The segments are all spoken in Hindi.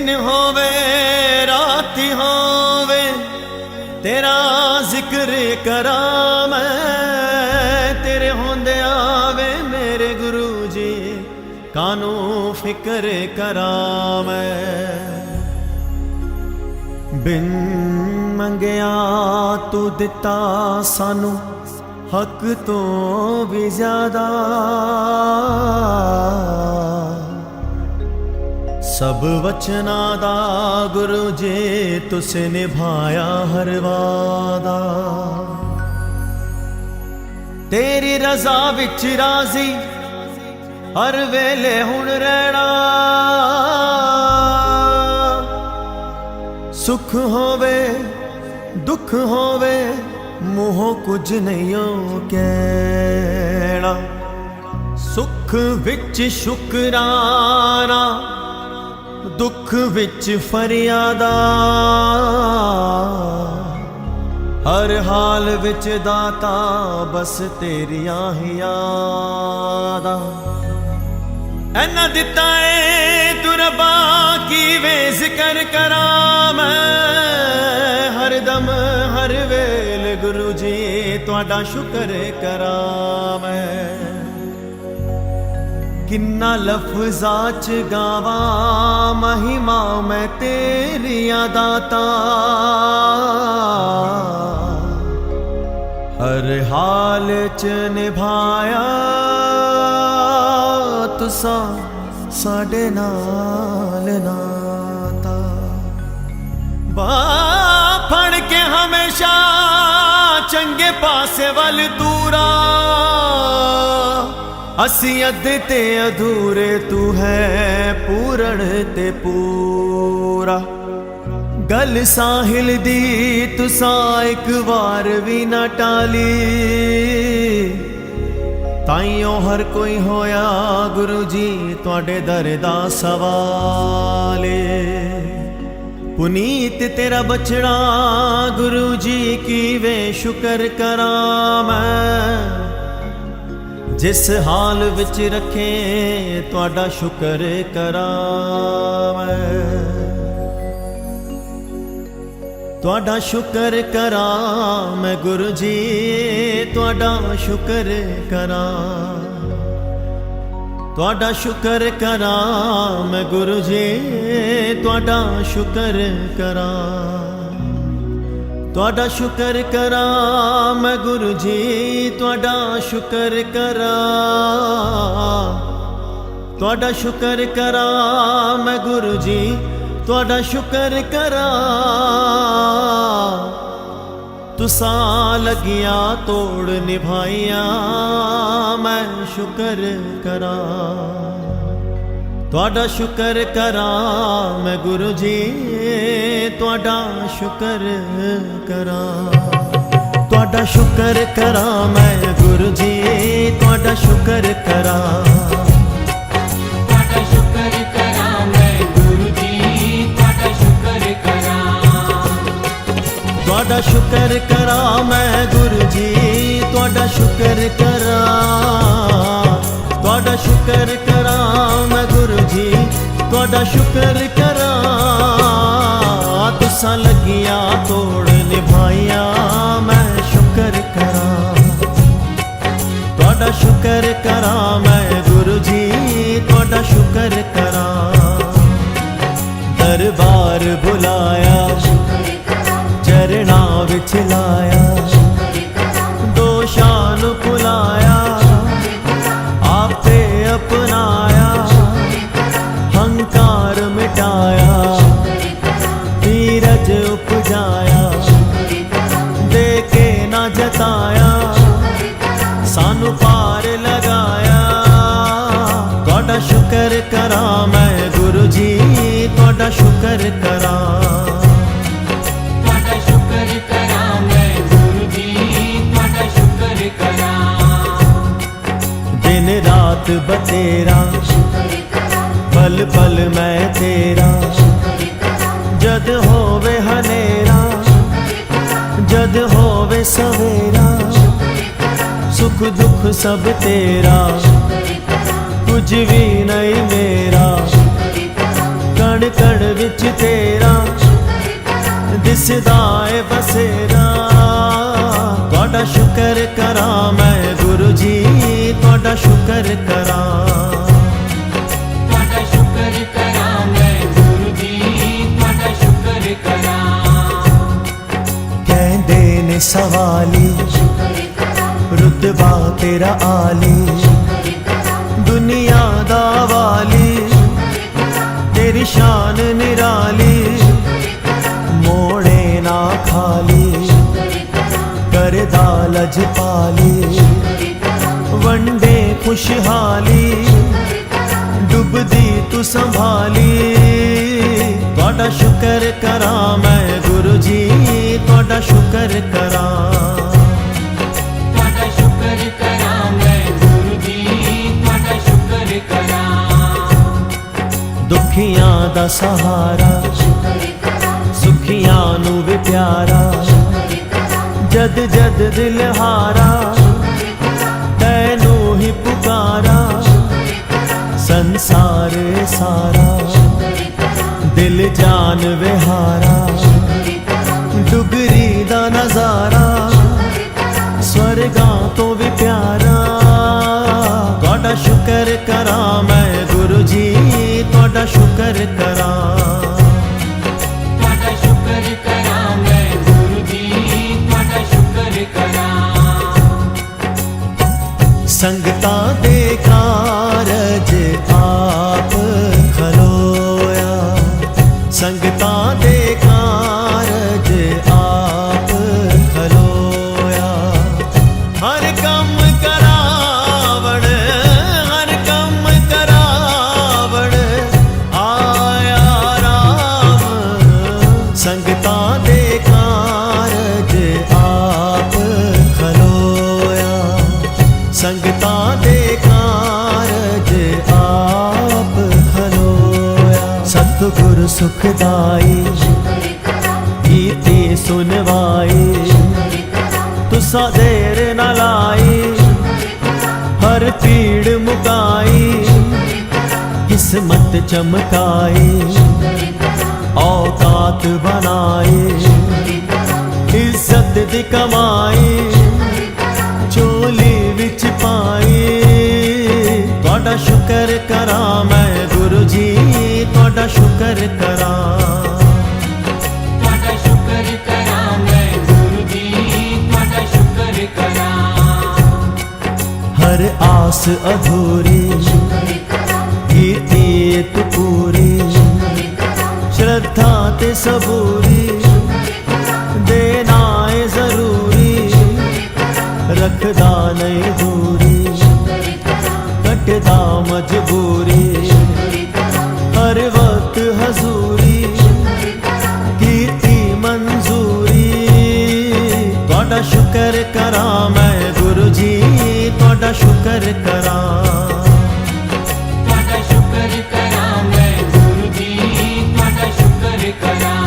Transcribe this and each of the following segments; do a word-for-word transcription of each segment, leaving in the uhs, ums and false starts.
दिन होवे रात होवे तेरा जिक्र करा मैं, तेरे होंदे आवे मेरे गुरु जी कानू फिक्र करा मैं। बिन मंगया तू दिता सानू हक तो भी ज्यादा, सब वचना दा गुरु जी तुसे निभाया हर वादा। तेरी रजा विच राजी हर वेले हुण रहना, सुख होवे दुख होवे मुँहों कुछ नहीं कहना। सुख विच शुकराना दुख विच फरियादा, हर हाल विच दाता बस तेरिया ही यादा। ऐना दिता है तू रबा की वे जिक्र करा मैं, हर दम हर वेल गुरु जी तुहाडा शुक्र करा मैं। किन्ना लफ्ज़ा च गावा महिमा मैं तेरिया दाता, हर हाल च निभाया तुसा साडे नाल नाता। बाह फड़ के हमेशा चंगे पासे वल दूरा, असी अद्धे ते अधूरे तू है पूरण ते पूरा। गल साहिल दी तुसा एक बार भी न टाली, ताइयों हर कोई होया गुरु जी तुहाडे दर दा सवाले। पुनीत तेरा बचड़ा गुरु जी की वे शुक्र करा मैं, जिस हाल विच रखे तुहाडा शुक्र करा मैं। तुहाडा शुक्र करा मैं गुरु जी तुहाडा शुक्र करा, तुहाडा शुक्र करा मैं गुरु जी तुहाडा शुक्र करा। तुहाडा शुक्र करा मैं गुरु जी तुहाडा शुक्र करा, तुहाडा शुक्र करा मैं गुरु जी तुहाडा शुक्र करा। तुसा लगिया तोड़ निभाइया मैं शुक्र करा, तुहाडा शुक्र करा मैं गुरु जी तुहाडा शुक्र करा। तुहाडा शुक्र करा मैं गुरु जी तुहाडा शुक्र करा, तुहाडा शुक्र करा मैं गुरु जी तुहाडा शुक्र करा। तुहाडा शुक्र करा मैं गुरु जी तुहाडा शुक्र करा, तुहाडा शुक्र करा मैं गुरु जी तुहाडा शुक्र करा। तुसा लगिया तोड़ निभाइया मैं शुक्र करा, तुहाडा शुक्र करा मैं गुरु जी तुहाडा शुक्र करा। दरबार बुलाया चरणा विच लाया, दोषान भुलाया आपे अपनाया, हंकार मिटाया धीरज उपजाया, देके ना जताया सानू पार लगाया। तुहाडा शुक्र करा मैं गुरु जी तुहाडा शुक्र करा, तुहाडा शुक्र करा मैं गुरु जी तुहाडा शुक्र करा। दिन रात बतेरा पल पल मैं तेरा, जद होवे हनेरा जद होवे सवेरा, सुख दुख सब तेरा कुछ भी नहीं मेरा। कण कण कण विच तेरा दिसदा है बसेरा। तुहाडा शुकर करां मैं गुरु जी, तुहाडा शुकर करां। तुहाडा शुकर करां मैं गुरु जी, तुहाडा शुकर करां। कहंदे ने सवाली रुतबा तेरा आली, दुनिया दा वाली तेरी शान निराली। मोड़े ना खाली करदा लजपाली, वंडे खुशहाली डुबदी तू संभाली। तुहाडा शुकर करां मैं गुरु जी, तुहाडा शुकर करां। तुहाडा शुकर करां मैं गुरु जी, तुहाडा शुकर करां। दुखियां दा सहारा सुखियां नू भी प्यारा, जद जद दिल हारा तैनू ही पुकारा। संसार सारा दिल जान विहारा, डुगरी दा नजारा स्वर्गां तो भी प्यारा। तुहाडा शुकर करां मैं गुरु जी, तुहाडा शुकर करां। तुहाडा शुकर करां मैं गुरु जी, तुहाडा शुकर करां। संगतां दे कारज आप खलोया, संगतां दे कारज आप खलोया। हर कम करावण हर कम करावण आया राम। संगतां दे कारज आप खलोया, संगतां दे कारज आप खलोया। सतगुर सुखदाई कीती सुनवाई, तुसा देर न लाई हर पीड़ मुकाई। किस्मत चमकाई औकात बनाई, इज्जत दी कमाई चोली विच पाई। तुहाडा शुकर करां मैं गुरु जी, तुहाडा शुकर करां। तुहाडा शुकर करां मैं गुरु जी, तुहाडा शुकर करां। हर आस अधूरी कीती तू पूरी, श्रद्धा ते सबूरी देना है जरूरी। रखदा नहीं दूरी कटदा मजबूरी, हर वक्त हजूरी कीती मंजूरी। तुहाडा शुकर करां मैं गुरु जी, तुहाडा शुकर करां। तुहाडा शुकर करां मैं गुरु जी, तुहाडा शुकर करां।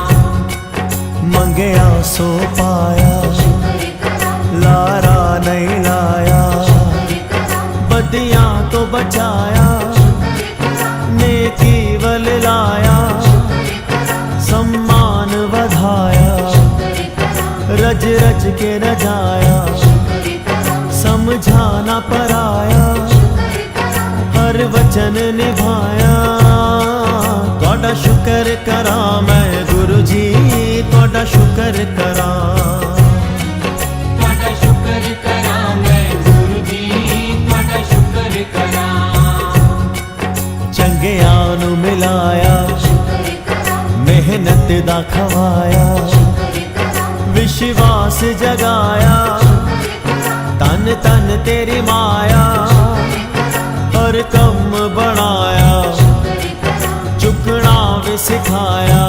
मंगया सो पाया लारा नहीं लाया, बदियां तो बचाया नेकी वल लाया। सम्मान वधाया रज रज के रजाया, समझाना पराया हर वचन निभाया। तुहाडा शुकर करां मैं गुरु जी, तुहाडा शुकर करां। तुहाडा शुकर करां मैं गुरु जी, तुहाडा शुकर करां। चंगियां नू मिलाया मेहनत दा खवाया, विश्वास जगाया तन तन तेरी माया। हर कम बनाया चुकना भी सिखाया,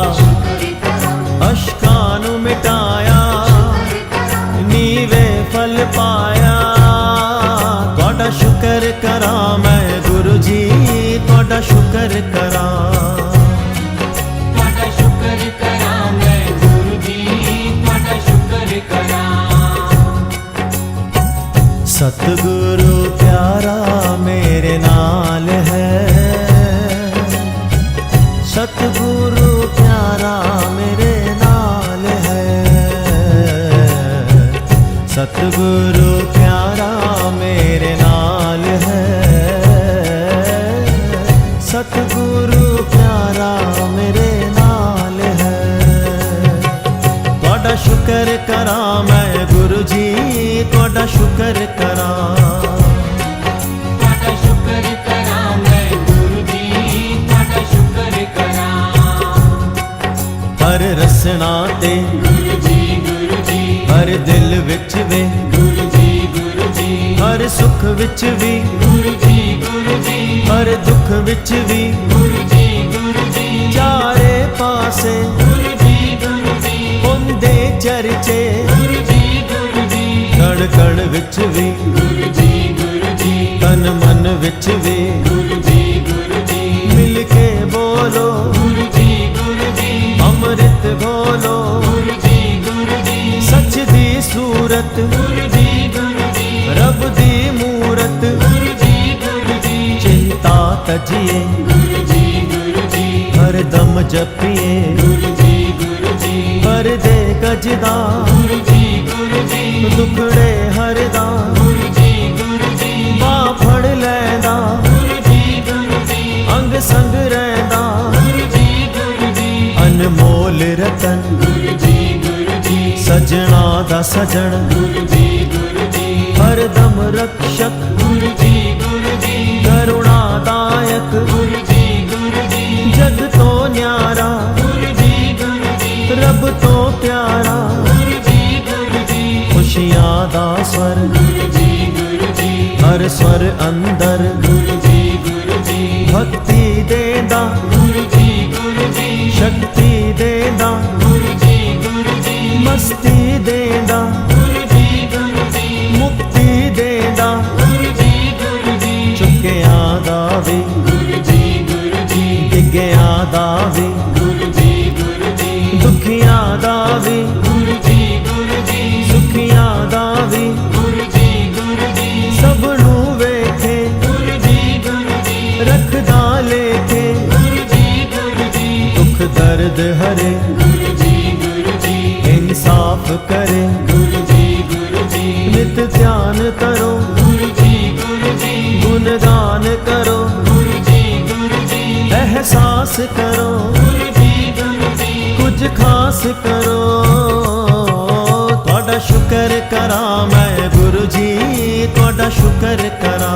अशकां नू मिटाया नीवे फल पाया। तुहाडा शुकर करां मैं गुरु जी, तुहाडा शुकर करां। तुहाडा शुकर करां मैं गुरु जी, तुहाडा शुकर करां। सतगुरु प्यारा मेरे नाल है, सत प्यारा मेरे नाल है, सतगुरु प्यारा मेरे नाल है, सतगुरु प्यारा मेरे नाल है। तुहाडा शुकर करा मैं गुरु जी, तुहाडा शुकर करा, ਤੁਹਾਡਾ ਸ਼ੁਕਰ ਕਰਾਂ ਮੈਂ ਗੁਰੂ ਜੀ, ਤੁਹਾਡਾ ਸ਼ੁਕਰ ਕਰਾਂ। हर रसना ते ਗੁਰੂ ਜੀ ਗੁਰੂ ਜੀ, हर दिल विच वे, ਗੁਰੂ ਜੀ ਗੁਰੂ ਜੀ, हर सुख विच भी, ਗੁਰੂ ਜੀ ਗੁਰੂ ਜੀ, हर दुख विच भी, ਗੁਰੂ ਜੀ ਗੁਰੂ ਜੀ, चारे पासे ਗੁਰੂ ਜੀ ਗੁਰੂ ਜੀ, हुंदे चर्चे, ਗੁਰੂ ਜੀ ਗੁਰੂ ਜੀ, कण कण विच भी, ਗੁਰੂ ਜੀ ਗੁਰੂ ਜੀ, तन मन विच भी, ਗੁਰੂ ਜੀ ਗੁਰੂ ਜੀ, मिल के बोलो ਗੁਰੂ ਜੀ ਗੁਰੂ ਜੀ, अमृत घोलो, ਗੁਰੂ जी ਗੁਰੂ ਜੀ, सच दी सूरत ਗੁਰੂ ਜੀ ਗੁਰੂ ਜੀ, रब दी मूरत, ਗੁਰੂ ਜੀ ਗੁਰੂ ਜੀ, चिंता तजिए ਗੁਰੂ ਜੀ ਗੁਰੂ ਜੀ, हर दम जपिए, ਗੁਰੂ ਜੀ ਗੁਰੂ ਜੀ, हर दे गजदा ਗੁਰੂ जी ਗੁਰੂ ਜੀ, दुखड़े हरदा, ਗੁਰੂ ਜੀ ਗੁਰੂ ਜੀ, बाह फड़ लैंदा, ਗੁਰੂ जी ਗੁਰੂ ਜੀ, अंग संग रैंदा, ਗੁਰੂ जी ਗੁਰੂ ਜੀ, अनमोल रतन ਗੁਰੂ ਜੀ ਗੁਰੂ ਜੀ, सजना दा सजन, ਗੁਰੂ ਜੀ ਗੁਰੂ ਜੀ, हर दम रक्षक ਗੁਰੂ जी ਗੁਰੂ ਜੀ, करुणादायक, ਗੁਰੂ जी ਗੁਰੂ ਜੀ, जग तो न्यारा ਗੁਰੂ जी ਗੁਰੂ ਜੀ, रब तो प्यारा, ਗੁਰੂ जी ਗੁਰੂ ਜੀ, खुशियां दा स्वर ਗੁਰੂ ਜੀ ਗੁਰੂ ਜੀ, हर स्वर अंदर, ਗੁਰੂ ਜੀ ਗੁਰੂ ਜੀ, भक्ति देंदा ਗੁਰੂ ਜੀ ਗੁਰੂ ਜੀ, शक्ति देंदा, ਗੁਰੂ ਜੀ ਗੁਰੂ ਜੀ, मस्ती देंदा, ਗੁਰੂ ਜੀ ਗੁਰੂ ਜੀ, मुक्ति देंदा, ਗੁਰੂ ਜੀ ਗੁਰੂ ਜੀ, चुकियां दा भी ਗੁਰੂ ਜੀ ਗੁਰੂ ਜੀ, डिग्गियां दा भी, ਗੁਰੂ ਜੀ ਗੁਰੂ ਜੀ, दुखियां दा भी, ਗੁਰੂ ਜੀ ਗੁਰੂ ਜੀ, सुखियां दा भी, ਗੁਰੂ ਜੀ ਗੁਰੂ ਜੀ, सब नू वेखे ਗੁਰੂ ਜੀ ਗੁਰੂ ਜੀ, रखदा लेखे, ਗੁਰੂ ਜੀ ਗੁਰੂ ਜੀ, दुख दर्द हरे ਗੁਰੂ ਜੀ ਗੁਰੂ ਜੀ, इंसाफ करे, ਗੁਰੂ ਜੀ ਗੁਰੂ ਜੀ, नित ध्यान करो, ਗੁਰੂ ਜੀ ਗੁਰੂ ਜੀ, गुणगान करो, ਗੁਰੂ ਜੀ ਗੁਰੂ ਜੀ, एहसास करो, ਗੁਰੂ ਜੀ ਗੁਰੂ ਜੀ, कुछ खास करो। तुहाडा शुकर करा मैं गुरु जी, तुहाडा शुकर करा,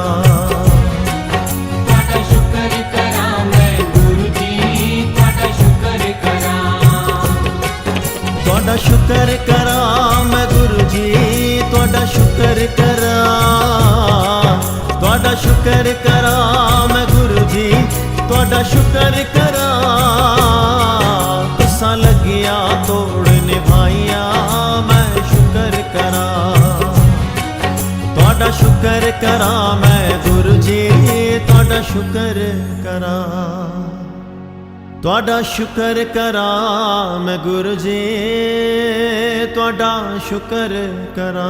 ਤੁਹਾਡਾ ਸ਼ੁਕਰ ਕਰਾਂ ਮੈਂ ਗੁਰੂ ਜੀ, ਤੁਹਾਡਾ ਸ਼ੁਕਰ ਕਰਾਂ। तुहाडा शुकर करा मैं गुरु जी, तुहाडा शुकर करा, तुहाडा शुकर करा मैं गुरु जी, तुहाडा शुकर करा। तुसां लगिया तोड़ निभाइया मैं शुकर करा, तुहाडा शुकर करा मैं गुरु जी, तुहाडा शुकर करा, तुहाडा शुकर करा मैं गुरु जी, तुहाडा शुकर करा,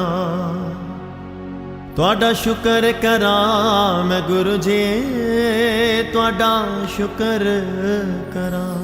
तुहाडा शुकर करा मैं गुरु जी, तुहाडा शुकर करा।